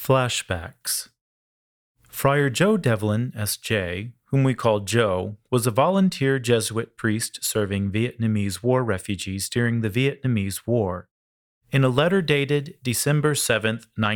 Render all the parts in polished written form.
Flashbacks. Friar Joe Devlin, S.J., whom we call Joe, was a volunteer Jesuit priest serving Vietnamese war refugees during the Vietnamese War. In a letter dated December 7,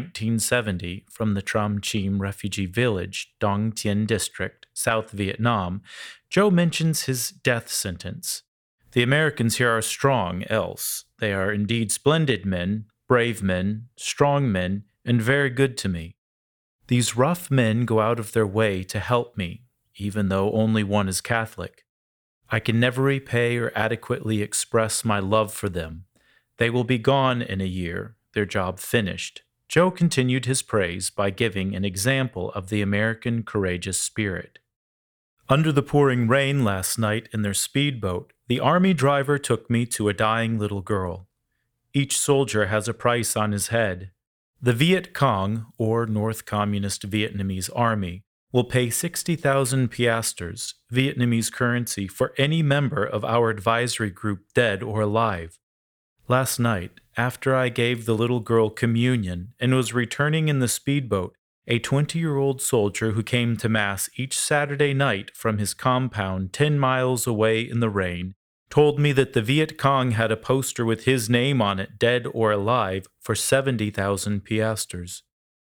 1970, from the Tram Chim refugee village, Dong Tien District, South Vietnam, Joe mentions his death sentence. The Americans here are strong, else. They are indeed splendid men, brave men, strong men, and very good to me. These rough men go out of their way to help me, even though only one is Catholic. I can never repay or adequately express my love for them. They will be gone in a year, their job finished. Joe continued his praise by giving an example of the American courageous spirit. Under the pouring rain last night in their speedboat, the army driver took me to a dying little girl. Each soldier has a price on his head. The Viet Cong, or North Communist Vietnamese Army, will pay 60,000 piasters, Vietnamese currency, for any member of our advisory group dead or alive. Last night, after I gave the little girl communion and was returning in the speedboat, a 20-year-old soldier who came to Mass each Saturday night from his compound 10 miles away in the rain told me that the Viet Cong had a poster with his name on it, dead or alive, for 70,000 piasters.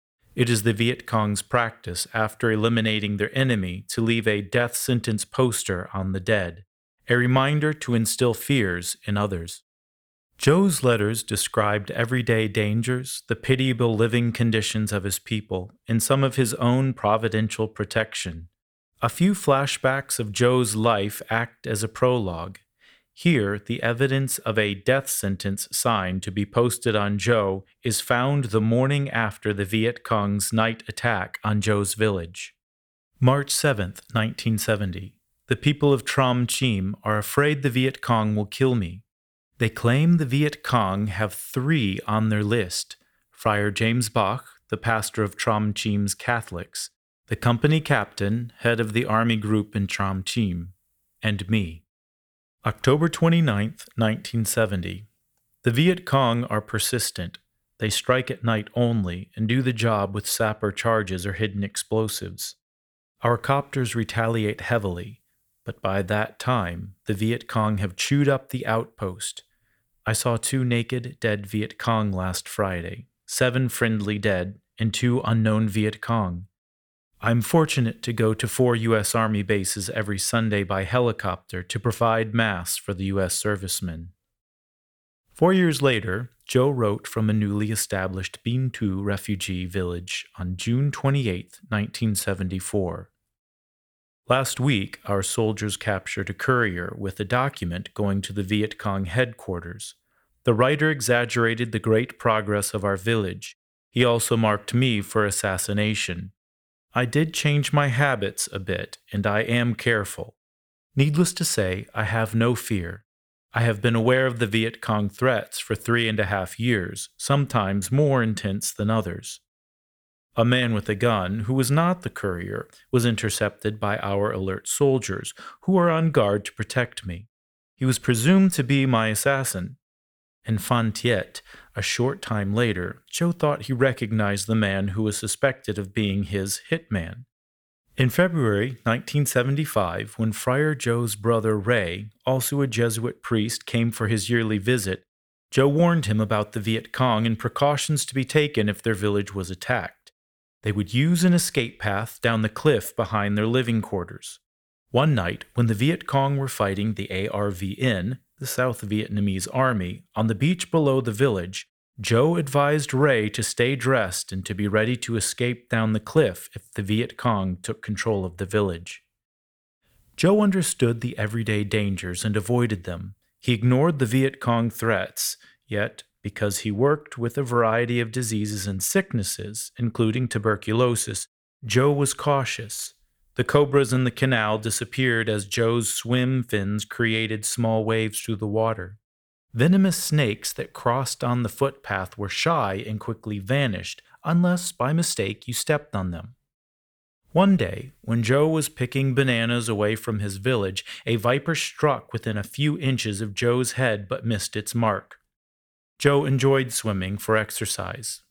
It is the Viet Cong's practice, after eliminating their enemy, to leave a death sentence poster on the dead, a reminder to instill fears in others. Joe's letters described everyday dangers, the pitiable living conditions of his people, and some of his own providential protection. A few flashbacks of Joe's life act as a prologue. Here, the evidence of a death sentence sign to be posted on Joe is found the morning after the Viet Cong's night attack on Joe's village. March 7, 1970. The people of Tram Chim are afraid the Viet Cong will kill me. They claim the Viet Cong have 3 on their list: Friar James Bach, the pastor of Tram Chim's Catholics, the company captain, head of the army group in Tram Chim, and me. October 29, 1970. The Viet Cong are persistent. They strike at night only and do the job with sapper charges or hidden explosives. Our copters retaliate heavily, but by that time, the Viet Cong have chewed up the outpost. I saw 2 naked, dead Viet Cong last Friday, 7 friendly dead, and 2 unknown Viet Cong. I'm fortunate to go to 4 U.S. Army bases every Sunday by helicopter to provide Mass for the U.S. servicemen. 4 years later, Joe wrote from a newly established Binh Tu refugee village on June 28, 1974. Last week, our soldiers captured a courier with a document going to the Viet Cong headquarters. The writer exaggerated the great progress of our village. He also marked me for assassination. I did change my habits a bit, and I am careful. Needless to say, I have no fear. I have been aware of the Viet Cong threats for 3.5 years, sometimes more intense than others. A man with a gun, who was not the courier, was intercepted by our alert soldiers, who are on guard to protect me. He was presumed to be my assassin. In Phan Thiet, a short time later, Joe thought he recognized the man who was suspected of being his hitman. In February 1975, when Friar Joe's brother Ray, also a Jesuit priest, came for his yearly visit, Joe warned him about the Viet Cong and precautions to be taken if their village was attacked. They would use an escape path down the cliff behind their living quarters. One night, when the Viet Cong were fighting the ARVN, the South Vietnamese Army, on the beach below the village, Joe advised Ray to stay dressed and to be ready to escape down the cliff if the Viet Cong took control of the village. Joe understood the everyday dangers and avoided them. He ignored the Viet Cong threats, yet, because he worked with a variety of diseases and sicknesses, including tuberculosis, Joe was cautious. The cobras in the canal disappeared as Joe's swim fins created small waves through the water. Venomous snakes that crossed on the footpath were shy and quickly vanished, unless by mistake you stepped on them. One day, when Joe was picking bananas away from his village, a viper struck within a few inches of Joe's head but missed its mark. Joe enjoyed swimming for exercise,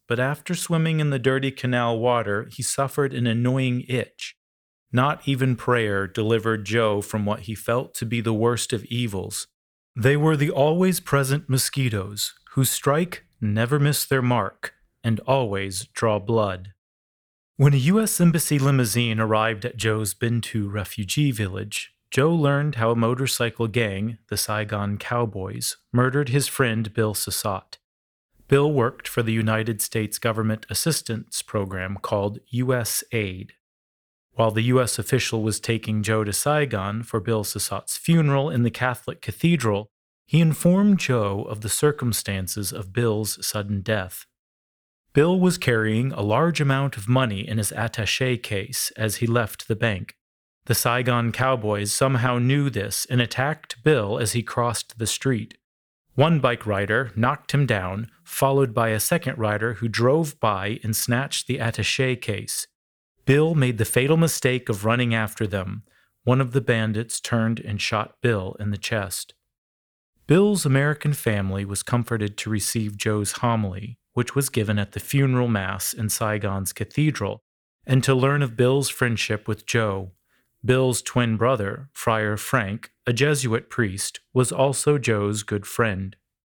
but after swimming in the dirty canal water, he suffered an annoying itch. Not even prayer delivered Joe from what he felt to be the worst of evils. They were the always present mosquitoes, who strike, never miss their mark, and always draw blood. When a U.S. Embassy limousine arrived at Joe's Bintu refugee village, Joe learned how a motorcycle gang, the Saigon Cowboys, murdered his friend Bill Sassat. Bill worked for the United States government assistance program called USAID. While the U.S. official was taking Joe to Saigon for Bill Sassat's funeral in the Catholic cathedral, he informed Joe of the circumstances of Bill's sudden death. Bill was carrying a large amount of money in his attaché case as he left the bank. The Saigon Cowboys somehow knew this and attacked Bill as he crossed the street. One bike rider knocked him down, followed by a second rider who drove by and snatched the attaché case. Bill made the fatal mistake of running after them. One of the bandits turned and shot Bill in the chest. Bill's American family was comforted to receive Joe's homily, which was given at the funeral mass in Saigon's cathedral, and to learn of Bill's friendship with Joe. Bill's twin brother, Friar Frank, a Jesuit priest, was also Joe's good friend.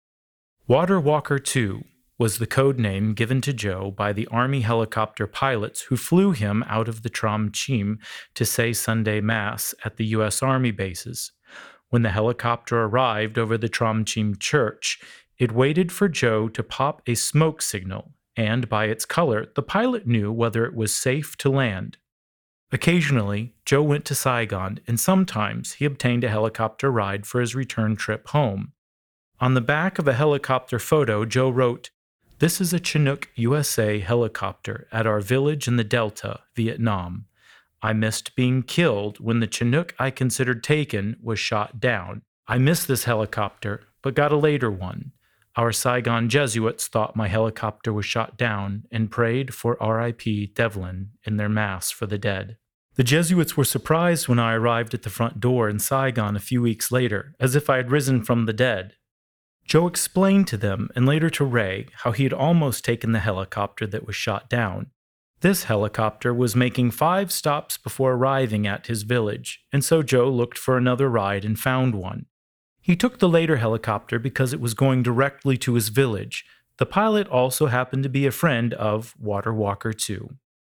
Water Walker II was the code name given to Joe by the Army helicopter pilots who flew him out of the Tram Chim to say Sunday Mass at the U.S. Army bases. When the helicopter arrived over the Tram Chim church, it waited for Joe to pop a smoke signal, and by its color, the pilot knew whether it was safe to land. Occasionally, Joe went to Saigon, and sometimes he obtained a helicopter ride for his return trip home. On the back of a helicopter photo, Joe wrote, "This is a Chinook USA helicopter at our village in the Delta, Vietnam. I missed being killed when the Chinook I considered taken was shot down. I missed this helicopter, but got a later one. Our Saigon Jesuits thought my helicopter was shot down and prayed for R.I.P. Devlin in their Mass for the dead." The Jesuits were surprised when I arrived at the front door in Saigon a few weeks later, as if I had risen from the dead. Joe explained to them, and later to Ray, how he had almost taken the helicopter that was shot down. This helicopter was making 5 stops before arriving at his village, and so Joe looked for another ride and found one. He took the later helicopter because it was going directly to his village. The pilot also happened to be a friend of Water Walker II.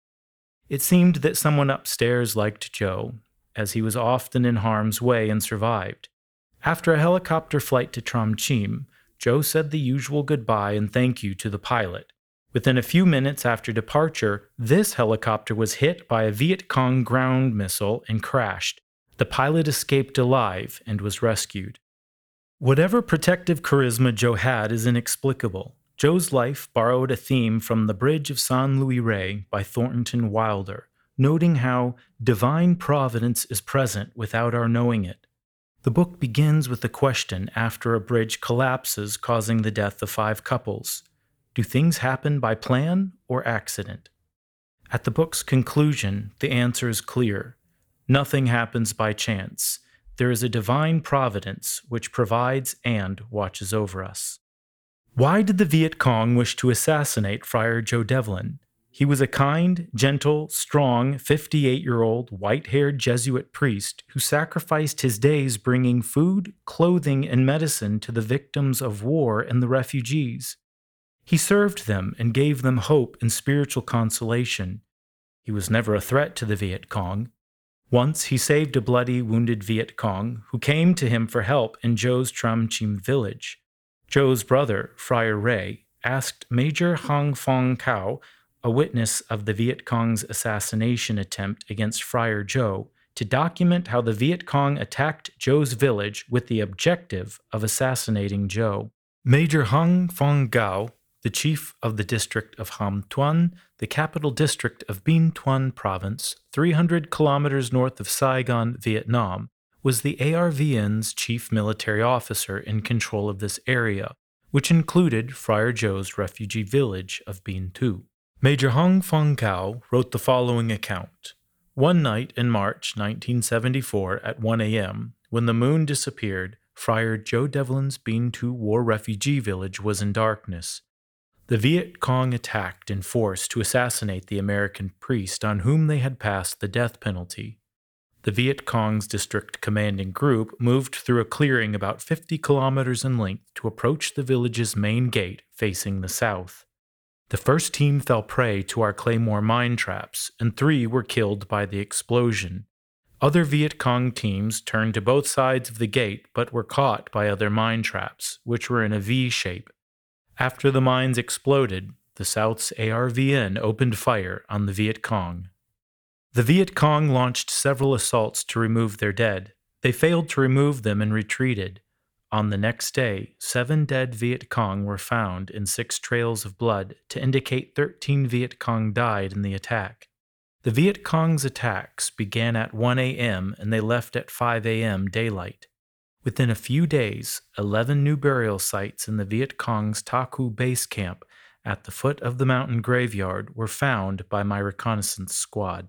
It seemed that someone upstairs liked Joe, as he was often in harm's way and survived. After a helicopter flight to Tram Chim, Joe said the usual goodbye and thank you to the pilot. Within a few minutes after departure, this helicopter was hit by a Viet Cong ground missile and crashed. The pilot escaped alive and was rescued. Whatever protective charisma Joe had is inexplicable. Joe's life borrowed a theme from The Bridge of San Luis Rey by Thornton Wilder, noting how divine providence is present without our knowing it. The book begins with a question after a bridge collapses, causing the death of 5 couples. Do things happen by plan or accident? At the book's conclusion, the answer is clear. Nothing happens by chance. There is a divine providence which provides and watches over us. Why did the Viet Cong wish to assassinate Friar Joe Devlin? He was a kind, gentle, strong, 58-year-old, white-haired Jesuit priest who sacrificed his days bringing food, clothing, and medicine to the victims of war and the refugees. He served them and gave them hope and spiritual consolation. He was never a threat to the Viet Cong. Once he saved a bloody, wounded Viet Cong who came to him for help in Joe's Tram Chim village. Joe's brother, Friar Ray, asked Major Hong Fong Cao, a witness of the Viet Cong's assassination attempt against Friar Joe, to document how the Viet Cong attacked Joe's village with the objective of assassinating Joe. Major Hong Fong Cao, the chief of the district of Ham Thuan, the capital district of Binh Thuan Province, 300 kilometers north of Saigon, Vietnam, was the ARVN's chief military officer in control of this area, which included Friar Joe's refugee village of Binh Thu. Major Hong Fong Cao wrote the following account. One night in March 1974 at 1 a.m., when the moon disappeared, Friar Joe Devlin's Binh Thu war refugee village was in darkness. The Viet Cong attacked in force to assassinate the American priest on whom they had passed the death penalty. The Viet Cong's district commanding group moved through a clearing about 50 kilometers in length to approach the village's main gate facing the south. The first team fell prey to our Claymore mine traps, and 3 were killed by the explosion. Other Viet Cong teams turned to both sides of the gate but were caught by other mine traps, which were in a V shape. After the mines exploded, the South's ARVN opened fire on the Viet Cong. The Viet Cong launched several assaults to remove their dead. They failed to remove them and retreated. On the next day, 7 dead Viet Cong were found in 6 trails of blood to indicate 13 Viet Cong died in the attack. The Viet Cong's attacks began at 1 a.m. and they left at 5 a.m. daylight. Within a few days, 11 new burial sites in the Viet Cong's Taku base camp at the foot of the mountain graveyard were found by my reconnaissance squad.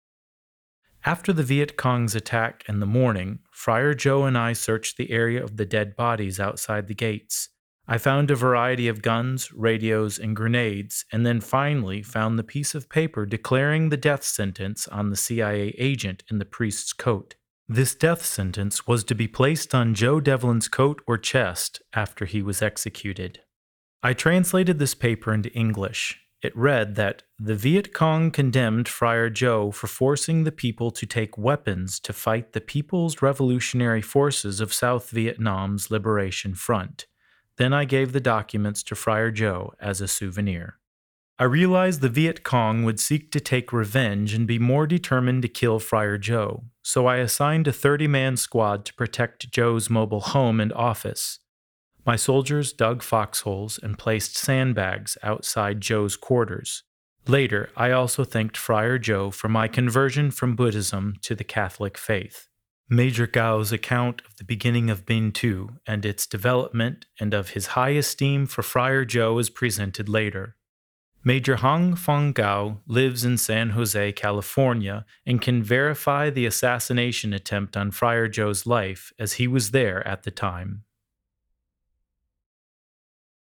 After the Viet Cong's attack in the morning, Friar Joe and I searched the area of the dead bodies outside the gates. I found a variety of guns, radios, and grenades, and then finally found the piece of paper declaring the death sentence on the CIA agent in the priest's coat. This death sentence was to be placed on Joe Devlin's coat or chest after he was executed. I translated this paper into English. It read that the Viet Cong condemned Friar Joe for forcing the people to take weapons to fight the People's Revolutionary Forces of South Vietnam's Liberation Front. Then I gave the documents to Friar Joe as a souvenir. I realized the Viet Cong would seek to take revenge and be more determined to kill Friar Joe, so I assigned a 30-man squad to protect Joe's mobile home and office. My soldiers dug foxholes and placed sandbags outside Joe's quarters. Later, I also thanked Friar Joe for my conversion from Buddhism to the Catholic faith. Major Gao's account of the beginning of Binh Tu and its development and of his high esteem for Friar Joe is presented later. Major Hong Fong Gao lives in San Jose, California, and can verify the assassination attempt on Friar Joe's life as he was there at the time.